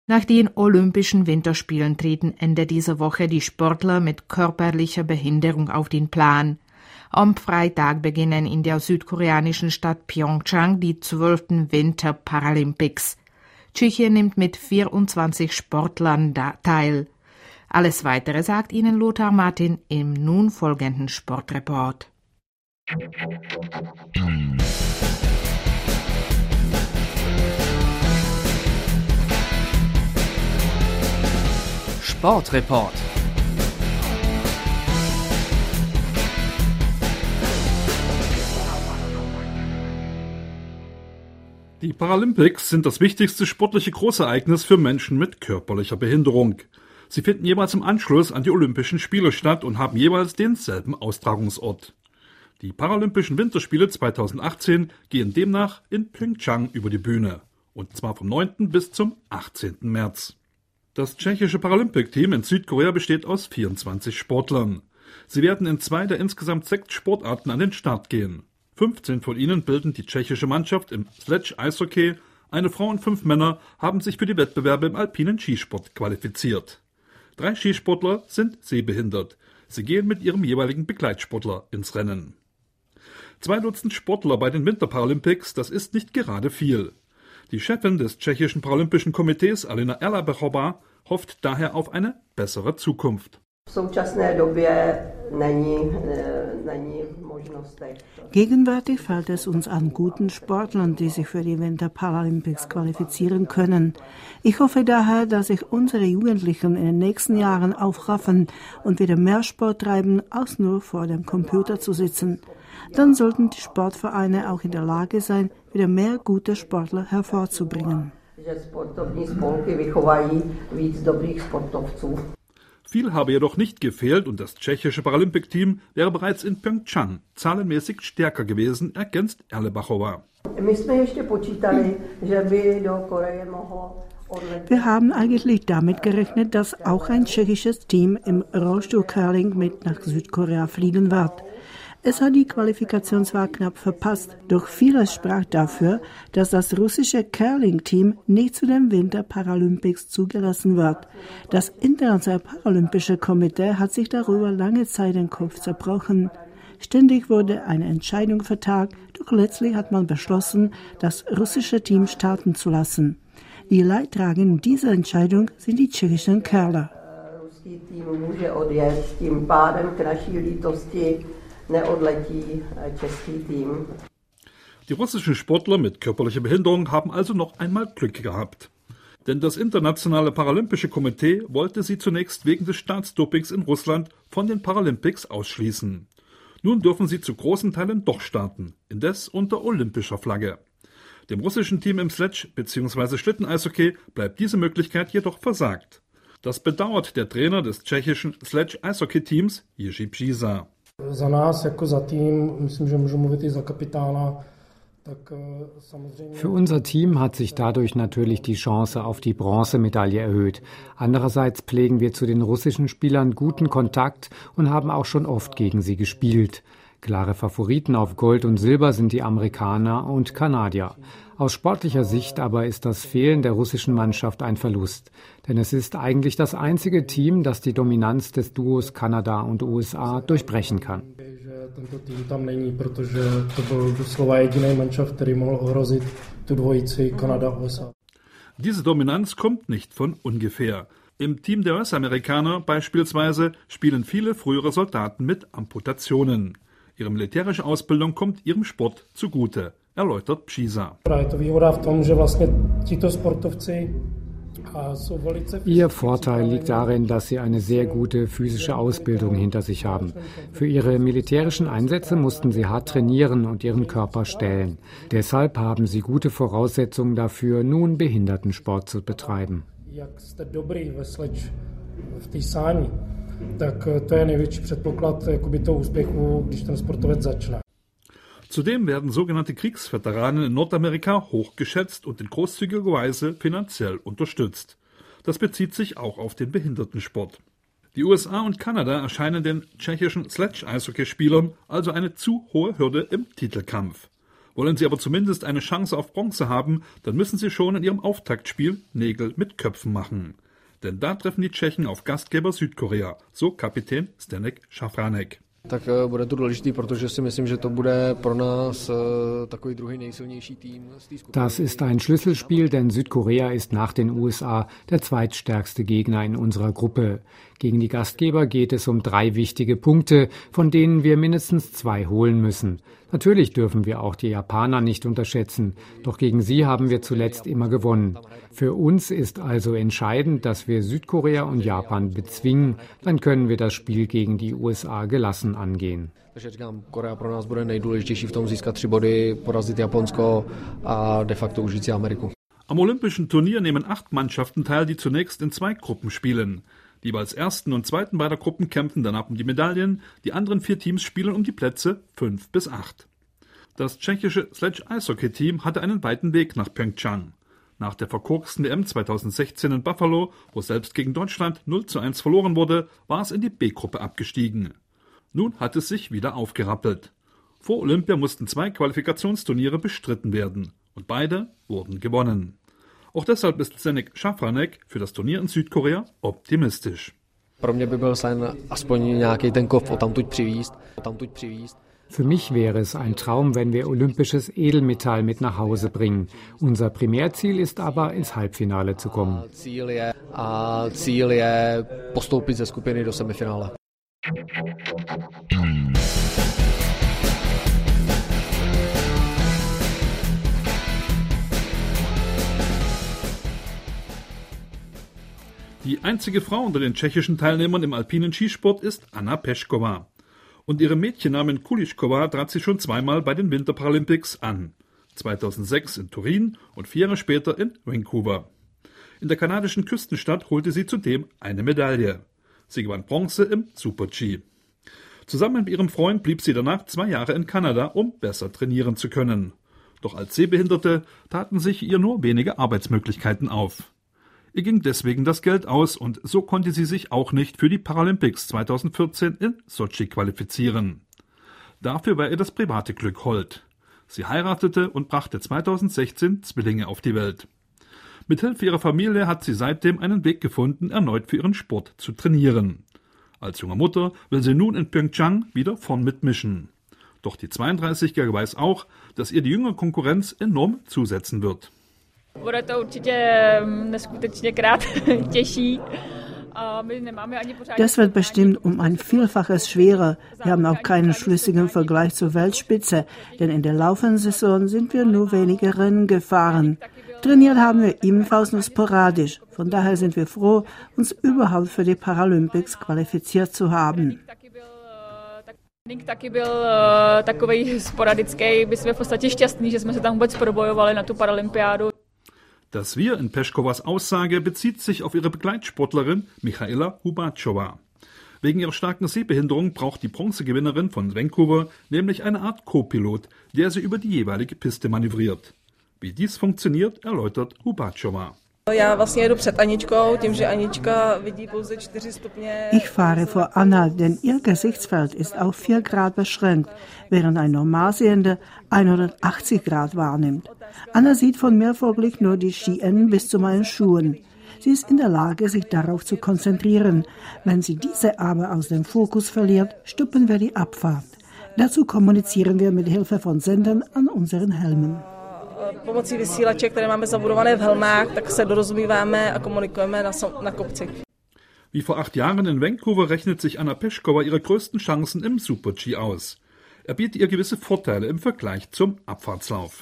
Nach den Olympischen Winterspielen treten Ende dieser Woche die Sportler mit körperlicher Behinderung auf den Plan. Am Freitag beginnen in der südkoreanischen Stadt Pyeongchang die 12. Winter-Paralympics. Tschechien nimmt mit 24 Sportlern teil. Alles Weitere sagt Ihnen Lothar Martin im nun folgenden Sportreport. Sportreport. Die Paralympics sind das wichtigste sportliche Großereignis für Menschen mit körperlicher Behinderung. Sie finden jeweils im Anschluss an die Olympischen Spiele statt und haben jeweils denselben Austragungsort. Die Paralympischen Winterspiele 2018 gehen demnach in Pyeongchang über die Bühne. Und zwar vom 9. bis zum 18. März. Das tschechische Paralympic-Team in Südkorea besteht aus 24 Sportlern. Sie werden in 2 der insgesamt 6 Sportarten an den Start gehen. 15 von ihnen bilden die tschechische Mannschaft im Sledge-Eishockey. Eine Frau und 5 Männer haben sich für die Wettbewerbe im alpinen Skisport qualifiziert. 3 Skisportler sind sehbehindert. Sie gehen mit ihrem jeweiligen Begleitsportler ins Rennen. 2 Dutzend Sportler bei den Winterparalympics, das ist nicht gerade viel. Die Chefin des tschechischen Paralympischen Komitees, Alena Erlabechová, hofft daher auf eine bessere Zukunft. Gegenwärtig fällt es uns an guten Sportlern, die sich für die Winter-Paralympics qualifizieren können. Ich hoffe daher, dass sich unsere Jugendlichen in den nächsten Jahren aufraffen und wieder mehr Sport treiben, als nur vor dem Computer zu sitzen. Dann sollten die Sportvereine auch in der Lage sein, wieder mehr gute Sportler hervorzubringen. Viel habe jedoch nicht gefehlt und das tschechische Paralympic-Team wäre bereits in Pyeongchang zahlenmäßig stärker gewesen, ergänzt Erlabechová. Wir haben eigentlich damit gerechnet, dass auch ein tschechisches Team im Rollstuhl-Curling mit nach Südkorea fliegen wird. Es hat die Qualifikationswahl knapp verpasst, doch vieles sprach dafür, dass das russische Curling-Team nicht zu den Winter-Paralympics zugelassen wird. Das Internationale Paralympische Komitee hat sich darüber lange Zeit den Kopf zerbrochen. Ständig wurde eine Entscheidung vertagt, doch letztlich hat man beschlossen, das russische Team starten zu lassen. Die Leidtragenden dieser Entscheidung sind die tschechischen Curler. Die russischen Sportler mit körperlicher Behinderung haben also noch einmal Glück gehabt. Denn das Internationale Paralympische Komitee wollte sie zunächst wegen des Staatsdopings in Russland von den Paralympics ausschließen. Nun dürfen sie zu großen Teilen doch starten, indes unter olympischer Flagge. Dem russischen Team im Sledge- bzw. Schlitten-Eishockey bleibt diese Möglichkeit jedoch versagt. Das bedauert der Trainer des tschechischen Sledge-Eishockey-Teams, Jiří Přísa. Für unser Team hat sich dadurch natürlich die Chance auf die Bronzemedaille erhöht. Andererseits pflegen wir zu den russischen Spielern guten Kontakt und haben auch schon oft gegen sie gespielt. Klare Favoriten auf Gold und Silber sind die Amerikaner und Kanadier. Aus sportlicher Sicht aber ist das Fehlen der russischen Mannschaft ein Verlust. Denn es ist eigentlich das einzige Team, das die Dominanz des Duos Kanada und USA durchbrechen kann. Diese Dominanz kommt nicht von ungefähr. Im Team der US-Amerikaner beispielsweise spielen viele frühere Soldaten mit Amputationen. Ihre militärische Ausbildung kommt ihrem Sport zugute, erläutert Přísa. Ihr Vorteil liegt darin, dass sie eine sehr gute physische Ausbildung hinter sich haben. Für ihre militärischen Einsätze mussten sie hart trainieren und ihren Körper stellen. Deshalb haben sie gute Voraussetzungen dafür, nun Behindertensport zu betreiben. Zudem werden sogenannte Kriegsveteranen in Nordamerika hochgeschätzt und in großzügiger Weise finanziell unterstützt. Das bezieht sich auch auf den Behindertensport. Die USA und Kanada erscheinen den tschechischen Sledge-Eishockey-Spielern also eine zu hohe Hürde im Titelkampf. Wollen sie aber zumindest eine Chance auf Bronze haben, dann müssen sie schon in ihrem Auftaktspiel Nägel mit Köpfen machen. Denn da treffen die Tschechen auf Gastgeber Südkorea, so Kapitän Zdeněk Šafránek. Das ist ein Schlüsselspiel, denn Südkorea ist nach den USA der zweitstärkste Gegner in unserer Gruppe. Gegen die Gastgeber geht es um 3 wichtige Punkte, von denen wir mindestens 2 holen müssen. Natürlich dürfen wir auch die Japaner nicht unterschätzen, doch gegen sie haben wir zuletzt immer gewonnen. Für uns ist also entscheidend, dass wir Südkorea und Japan bezwingen, dann können wir das Spiel gegen die USA gelassen angehen. Takže říkám, Korea pro nás bude nejdůležitější v tom získat 3 body, porazit Japonsko a de facto užít si Ameriku. Am Olympischen Turnier nehmen 8 Mannschaften teil, die zunächst in 2 Gruppen spielen. Die jeweils ersten und zweiten beider Gruppen kämpfen danach um die Medaillen, die anderen 4 Teams spielen um die Plätze 5 bis 8. Das tschechische Sledge-Eishockey-Team hatte einen weiten Weg nach Pyeongchang. Nach der verkorksten WM 2016 in Buffalo, wo selbst gegen Deutschland 0:1 verloren wurde, war es in die B-Gruppe abgestiegen. Nun hat es sich wieder aufgerappelt. Vor Olympia mussten 2 Qualifikationsturniere bestritten werden und beide wurden gewonnen. Auch deshalb ist Zdeněk Šafránek für das Turnier in Südkorea optimistisch. Pro mě by byl sen aspoň nějaký ten kov odtamtud přivízt. Für mich wäre es ein Traum, wenn wir olympisches Edelmetall mit nach Hause bringen. Unser Primärziel ist aber, ins Halbfinale zu kommen. Cíl je postoupit ze skupiny do semifinále. Die einzige Frau unter den tschechischen Teilnehmern im alpinen Skisport ist Anna Pešková. Und ihrem Mädchennamen Kulišková trat sie schon 2-mal bei den Winterparalympics an. 2006 in Turin und 4 Jahre später in Vancouver. In der kanadischen Küstenstadt holte sie zudem eine Medaille. Sie gewann Bronze im Super-G. Zusammen mit ihrem Freund blieb sie danach 2 Jahre in Kanada, um besser trainieren zu können. Doch als Sehbehinderte taten sich ihr nur wenige Arbeitsmöglichkeiten auf. Ihr ging deswegen das Geld aus und so konnte sie sich auch nicht für die Paralympics 2014 in Sotschi qualifizieren. Dafür war ihr das private Glück hold. Sie heiratete und brachte 2016 Zwillinge auf die Welt. Mithilfe ihrer Familie hat sie seitdem einen Weg gefunden, erneut für ihren Sport zu trainieren. Als junge Mutter will sie nun in Pyeongchang wieder vorn mitmischen. Doch die 32-Jährige weiß auch, dass ihr die jüngere Konkurrenz enorm zusetzen wird. Bude to určitě neskutečněkrát těžší. Das wird bestimmt um ein Vielfaches schwerer. Wir haben auch keinen schlüssigen Vergleich zur Weltspitze, denn in der laufenden Saison sind wir nur wenige Rennen gefahren. Trainiert haben wir ebenfalls nur sporadisch. Von daher sind wir froh, uns überhaupt für die Paralympics qualifiziert zu haben. Taky byl takový sporadický, my jsme v podstatě šťastní, že jsme se tam vůbec probojovali na tu paralympiádu. Das Wir in Peškovas Aussage bezieht sich auf ihre Begleitsportlerin Michaela Hubáčová. Wegen ihrer starken Sehbehinderung braucht die Bronzegewinnerin von Vancouver nämlich eine Art Co-Pilot, der sie über die jeweilige Piste manövriert. Wie dies funktioniert, erläutert Hubáčová. Ich fahre vor Anna, denn ihr Gesichtsfeld ist auf 4 Grad beschränkt, während ein Normalsehender 180 Grad wahrnimmt. Anna sieht von mir folglich nur die Skienden bis zu meinen Schuhen. Sie ist in der Lage, sich darauf zu konzentrieren. Wenn sie diese aber aus dem Fokus verliert, stoppen wir die Abfahrt. Dazu kommunizieren wir mit Hilfe von Sendern an unseren Helmen. Pomocí vysílače, které máme zabudované v helmách, tak se dorozumíváme a komunikujeme na kopci. Wie vor 8 Jahren in Vancouver rechnet sich Anna Pešková ihre größten Chancen im Super-G aus. Er bietet ihr gewisse Vorteile im Vergleich zum Abfahrtslauf.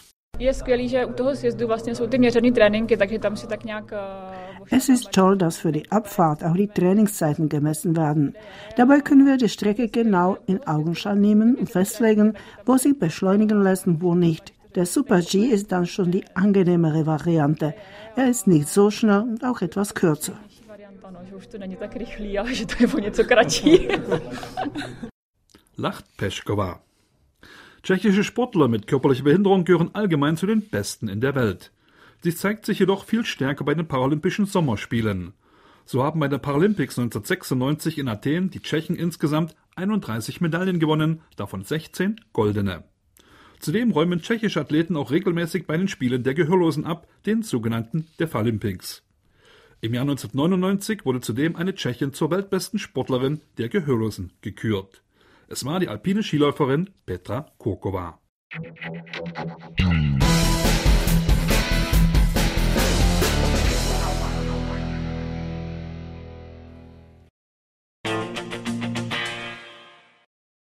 Es ist toll, dass für die Abfahrt auch die Trainingszeiten gemessen werden. Dabei können wir die Strecke genau in Augenschein nehmen und festlegen, wo sie beschleunigen lässt und wo nicht. Der Super-G ist dann schon die angenehmere Variante. Er ist nicht so schnell und auch etwas kürzer. Lacht Pešková. Tschechische Sportler mit körperlicher Behinderung gehören allgemein zu den Besten in der Welt. Sie zeigt sich jedoch viel stärker bei den Paralympischen Sommerspielen. So haben bei den Paralympics 1996 in Athen die Tschechen insgesamt 31 Medaillen gewonnen, davon 16 goldene. Zudem räumen tschechische Athleten auch regelmäßig bei den Spielen der Gehörlosen ab, den sogenannten Deaflympics. Im Jahr 1999 wurde zudem eine Tschechin zur weltbesten Sportlerin der Gehörlosen gekürt. Es war die alpine Skiläuferin Petra Kurková.